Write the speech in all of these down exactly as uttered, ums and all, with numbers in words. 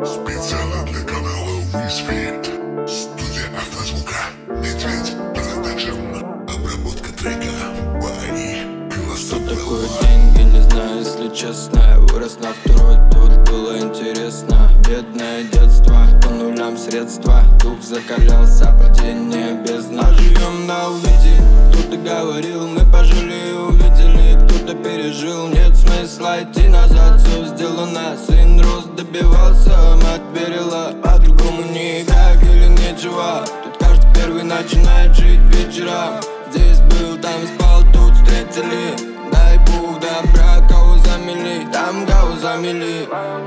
Специально для канала Wizfit. Студия автозвука Медведь Production. Обработка трека by Что такое деньги, не знаю, если честно. Вырос на второй, тут было интересно. Бедное детство, по нулям средства. Дух закалялся, падение бездна. Живем на увиде, кто-то говорил, мы пожили и увидели. Кто-то пережил, нет смысла идти назад. Все сделано, сын рос, добивался. Мать верила, по-другому никак или нечего. Тут каждый первый начинает жить вечером. Здесь был, там спал, тут встретили. Дай Бог добра, кого замели, там кого замели.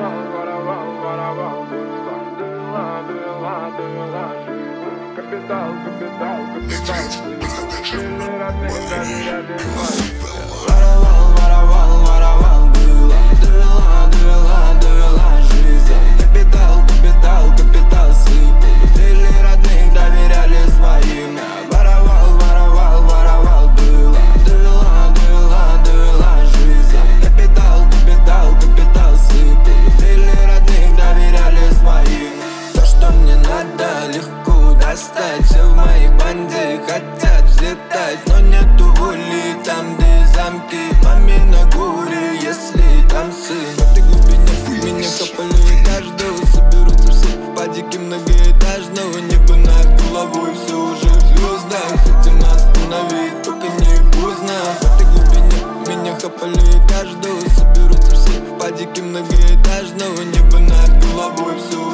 Медведь Production by Воровал, воровал, воровал было. Довела, довела, довела жизнь. Капитал, капитал, капитал сыпал. Любили родных, доверяли своим. Воровал, воровал, воровал было. Довела, довела, довела жизнь. Капитал, капитал, капитал сыпал. Любили родных, доверяли своим. То, что мне надо, легко достать. Все в моей банде хотят взлетать, но нету воли там, где замки. Маме на горе, если там сын. В этой глубине меня копали каждого. Соберутся все в падике многоэтажного. Небо над головой, все уже в звездах. Хотим остановить, только не поздно. В этой глубине меня копали каждого. Соберутся все в падике многоэтажного. Небо над головой, все